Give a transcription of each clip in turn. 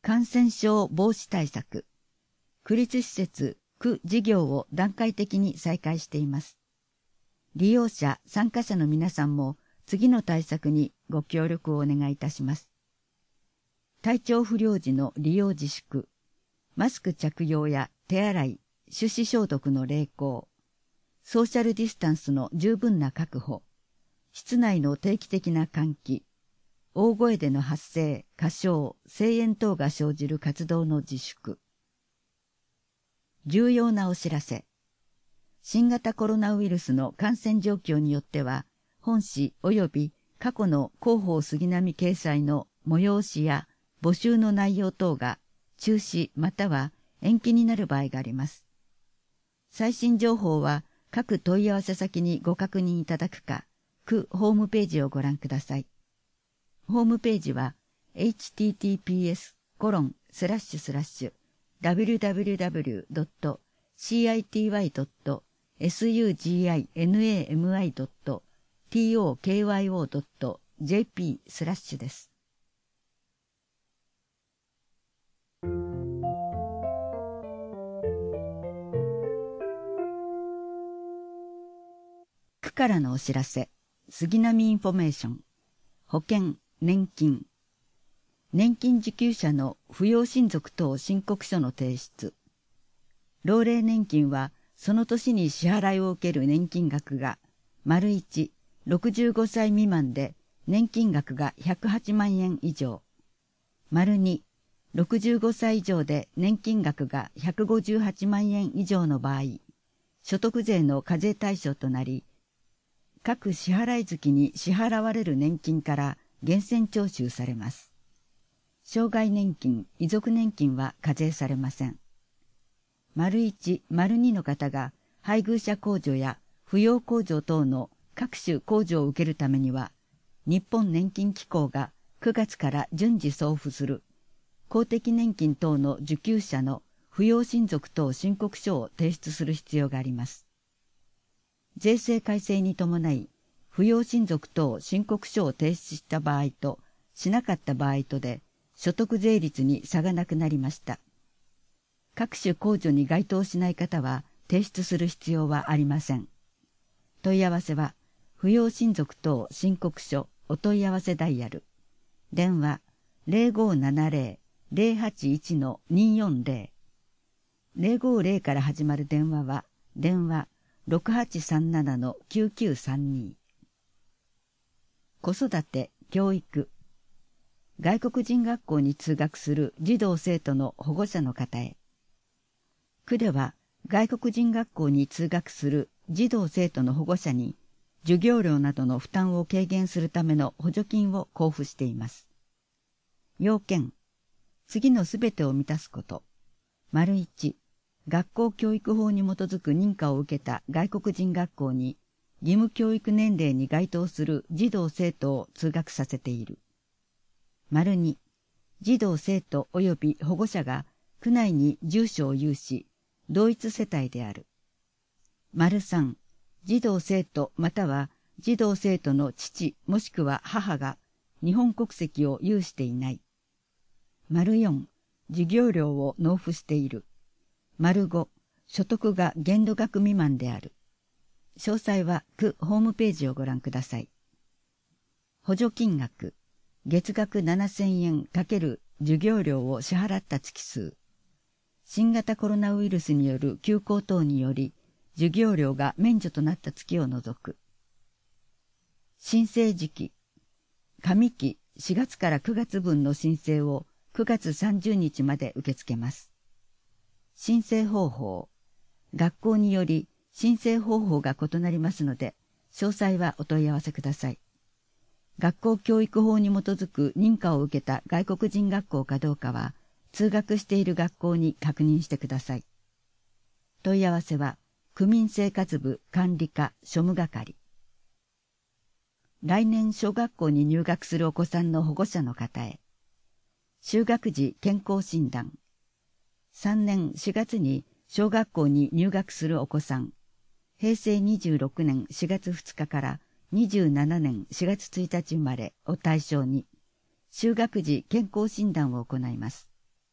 感染症防止対策。区立施設、区事業を段階的に再開しています。利用者、参加者の皆さんも次の対策にご協力をお願いいたします。体調不良時の利用自粛、マスク着用や手洗い、手指消毒の励行、ソーシャルディスタンスの十分な確保、室内の定期的な換気、大声での発声、歌唱、声援等が生じる活動の自粛。重要なお知らせ。新型コロナウイルスの感染状況によっては、本誌及び過去の広報杉並掲載の催しや募集の内容等が中止または延期になる場合があります。最新情報は各問い合わせ先にご確認いただくか、区ホームページをご覧ください。ホームページは https://www.cityy.suginami.tokyo.jp/ です。区からのお知らせ。杉並インフォメーション。保険、年金。年金受給者の扶養親族等申告書の提出。老齢年金はその年に支払いを受ける年金額が、1、65歳未満で年金額が108万円以上。2、65歳以上で年金額が158万円以上の場合、所得税の課税対象となり、各支払い月に支払われる年金から源泉徴収されます。障害年金、遺族年金は課税されません。1、2の方が配偶者控除や扶養控除等の各種控除を受けるためには、日本年金機構が9月から順次送付する公的年金等の受給者の扶養親族等申告書を提出する必要があります。税制改正に伴い、扶養親族等申告書を提出した場合としなかった場合とで、所得税率に差がなくなりました。各種控除に該当しない方は提出する必要はありません。問い合わせは、扶養親族等申告書お問い合わせダイヤル。電話 0570-081-240。050から始まる電話は、電話6837-9932。子育て、教育。外国人学校に通学する児童生徒の保護者の方へ。区では外国人学校に通学する児童生徒の保護者に授業料などの負担を軽減するための補助金を交付しています。要件。次のすべてを満たすこと。1、学校教育法に基づく認可を受けた外国人学校に義務教育年齢に該当する児童生徒を通学させている。2、児童生徒及び保護者が区内に住所を有し、同一世帯である。3、児童生徒または児童生徒の父もしくは母が日本国籍を有していない。4、授業料を納付している。5、所得が限度額未満である。詳細は区ホームページをご覧ください。補助金額、月額7000円×授業料を支払った月数。新型コロナウイルスによる休校等により、授業料が免除となった月を除く。申請時期。上期4月から9月分の申請を9月30日まで受け付けます。申請方法。学校により申請方法が異なりますので、詳細はお問い合わせください。学校教育法に基づく認可を受けた外国人学校かどうかは、通学している学校に確認してください。問い合わせは、区民生活部管理課庶務係。来年小学校に入学するお子さんの保護者の方へ。就学時健康診断。3年4月に小学校に入学するお子さん。平成26年4月2日から27年4月1日生まれを対象に、就学時健康診断を行います。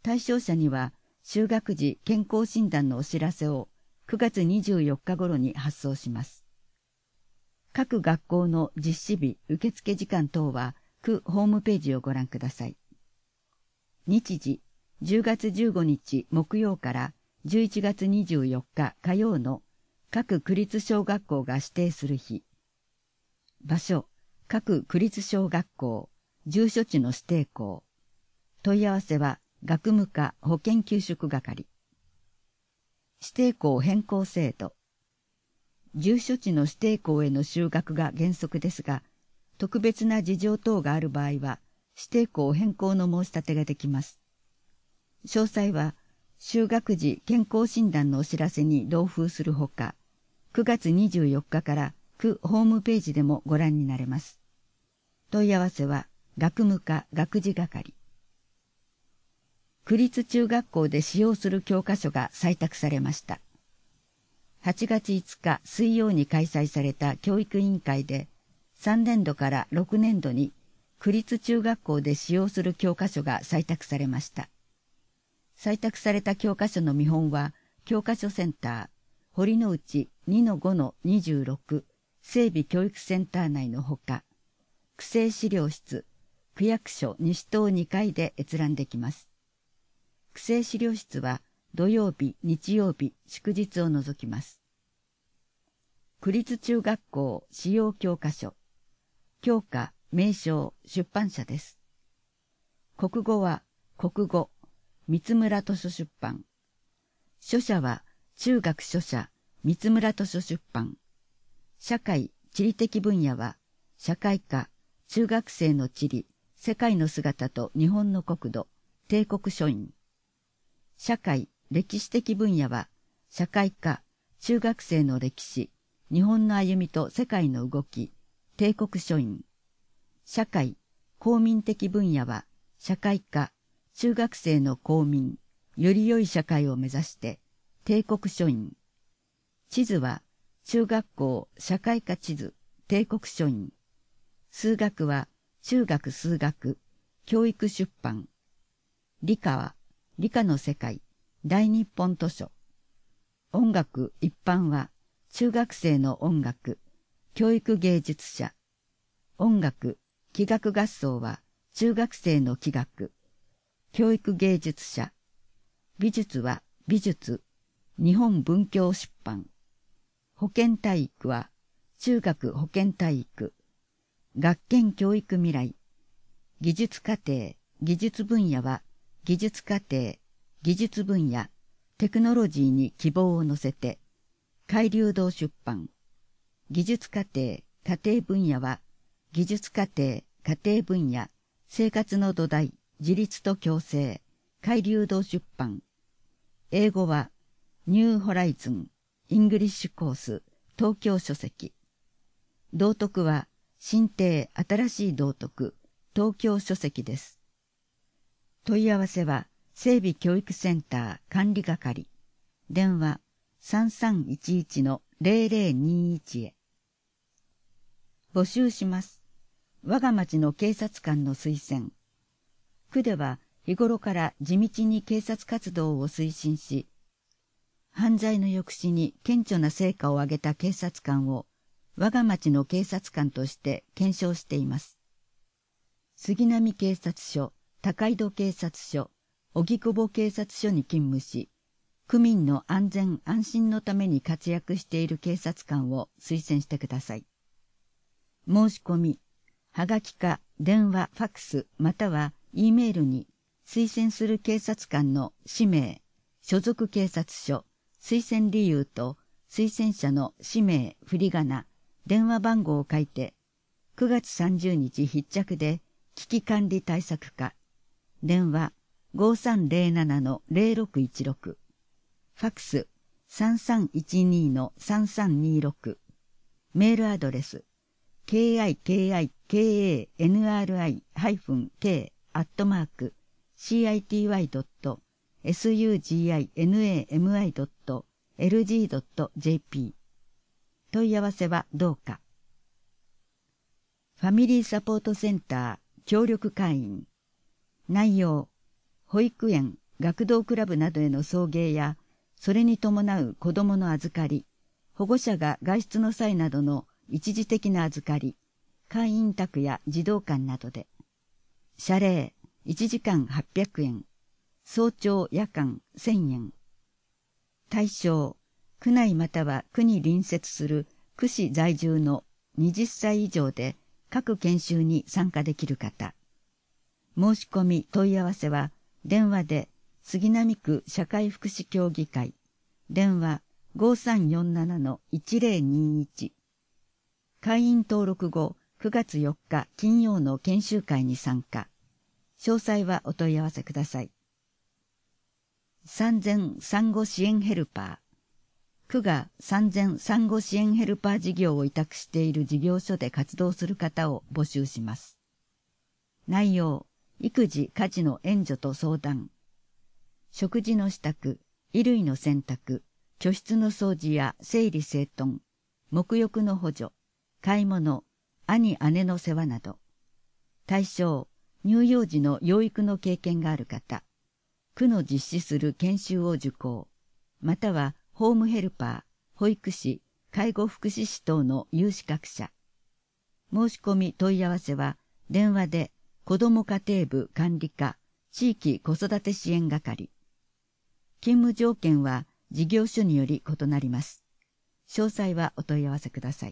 対象者には就学時健康診断のお知らせを9月24日頃に発送します。各学校の実施日、受付時間等は区ホームページをご覧ください。日時、10月15日木曜から11月24日火曜の各区立小学校が指定する日。場所、各区立小学校、住所地の指定校。問い合わせは学務課保健給食係。指定校変更制度。住所地の指定校への就学が原則ですが、特別な事情等がある場合は、指定校変更の申し立てができます。詳細は、就学時健康診断のお知らせに同封するほか、9月24日から区ホームページでもご覧になれます。問い合わせは、学務課学事係。区立中学校で使用する教科書が採択されました。8月5日水曜に開催された教育委員会で、3年度から6年度に区立中学校で使用する教科書が採択されました。採択された教科書の見本は、教科書センター、堀之内 2-5-26 整備教育センター内のほか、区政資料室、区役所西棟2階で閲覧できます。区政資料室は土曜日、日曜日、祝日を除きます。区立中学校使用教科書。教科、名称、出版社です。国語は国語、三村図書出版。書社は中学書社、三村図書出版。社会、地理的分野は社会科、中学生の地理、世界の姿と日本の国土、帝国書院。社会、歴史的分野は社会科、中学生の歴史、日本の歩みと世界の動き、帝国書院。社会、公民的分野は社会科、中学生の公民、より良い社会を目指して帝国書院。地図は中学校社会科地図、帝国書院。数学は中学数学、教育出版。理科は理科の世界、大日本図書。音楽一般は中学生の音楽、教育芸術社。音楽、器楽合奏は中学生の器楽、教育芸術社。美術は美術、日本文教出版。保健体育は中学保健体育、学研教育未来。技術課程、技術分野は技術課程、技術分野、テクノロジーに希望を乗せて、海流堂出版。技術課程、家庭分野は技術課程、家庭分野、生活の土台、自立と共生、海流堂出版。英語はニューホライズン、イングリッシュコース、東京書籍。道徳は新訂新しい道徳、東京書籍です。問い合わせは整備教育センター管理係。電話 3311-0021 へ。募集します。我が町の警察官の推薦。区では日頃から地道に警察活動を推進し、犯罪の抑止に顕著な成果を上げた警察官を我が町の警察官として検証しています。杉並警察署、高井戸警察署、荻窪警察署に勤務し、区民の安全安心のために活躍している警察官を推薦してください。申し込み、はがきか電話、ファックスまたは E メールに推薦する警察官の氏名、所属警察署、推薦理由と推薦者の氏名、振り仮名、電話番号を書いて、9月30日必着で危機管理対策課、電話 5307-0616、ファックス 3312-3326、メールアドレス kikik.k-citi.suginami.lg.jp 問い合わせはどうか。ファミリーサポートセンター協力会員。内容、保育園、 学童クラブなどへの送迎や、それに伴う子供の預かり、保護者が外出の際などの一時的な預かり、会員宅や児童館などで。謝礼、1時間800円。早朝夜間1000円。対象、区内または区に隣接する区市在住の20歳以上で各研修に参加できる方。申し込み問い合わせは電話で杉並区社会福祉協議会電話 5347-1021 会員登録後9月4日金曜の研修会に参加。詳細はお問い合わせください。産前産後支援ヘルパー。区が産前産後支援ヘルパー事業を委託している事業所で活動する方を募集します。内容、育児・家事の援助と相談。食事の支度、衣類の洗濯、居室の掃除や整理整頓、沐浴の補助、買い物、兄・姉の世話など。対象、乳幼児の養育の経験がある方。区の実施する研修を受講。または、ホームヘルパー、保育士、介護福祉士等の有資格者。申し込み問い合わせは、電話で、子ども家庭部管理課、地域子育て支援係。勤務条件は、事業所により異なります。詳細はお問い合わせください。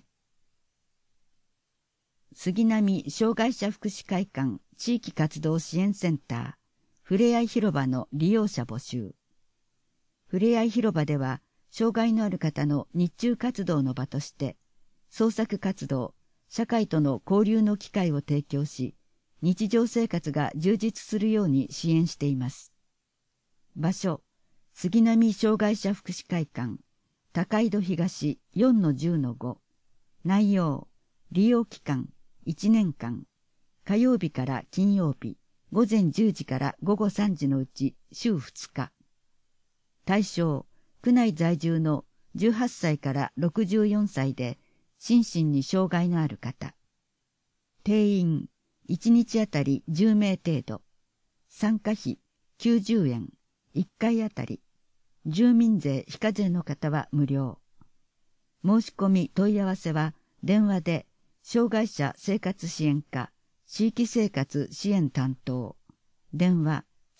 杉並障害者福祉会館地域活動支援センター、ふれあい広場の利用者募集。ふれあい広場では、障害のある方の日中活動の場として、創作活動、社会との交流の機会を提供し、日常生活が充実するように支援しています。場所、杉並障害者福祉会館、高井戸東 4-10-5。内容、利用期間、1年間、火曜日から金曜日、午前10時から午後3時のうち週2日。対象、区内在住の18歳から64歳で心身に障害のある方。定員、1日あたり10名程度。参加費、90円。1回あたり。住民税非課税の方は無料。申し込み問い合わせは電話で障害者生活支援課地域生活支援担当。電話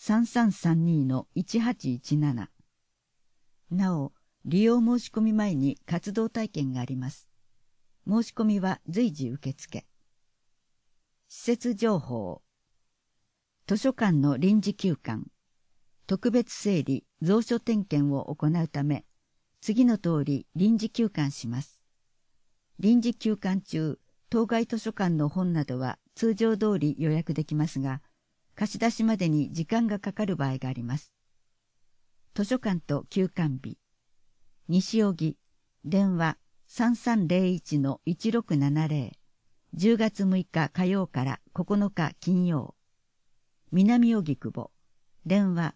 3332-1817。なお、利用申し込み前に活動体験があります。申し込みは随時受付。施設情報。図書館の臨時休館。特別整理・蔵書点検を行うため、次の通り臨時休館します。臨時休館中、当該図書館の本などは通常通り予約できますが、貸し出しまでに時間がかかる場合があります。図書館と休館日。西荻、電話 3301-1670。10月6日火曜から9日金曜。南荻窪、電話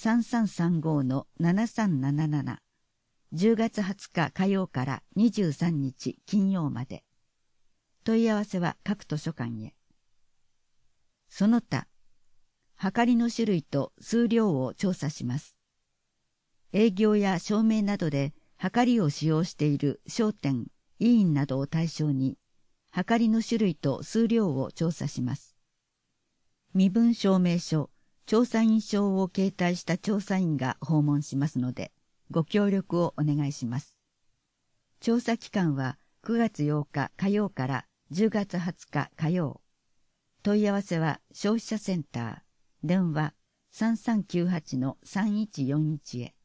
3335-7377。10月20日火曜から23日金曜まで。問い合わせは各図書館へ。その他、はかりの種類と数量を調査します。営業や証明などではかりを使用している商店、委員などを対象に、はかりの種類と数量を調査します。身分証明書、調査員証を携帯した調査員が訪問しますので、ご協力をお願いします。調査期間は9月8日火曜から10月20日火曜。問い合わせは消費者センター、電話 3398-3141 へ。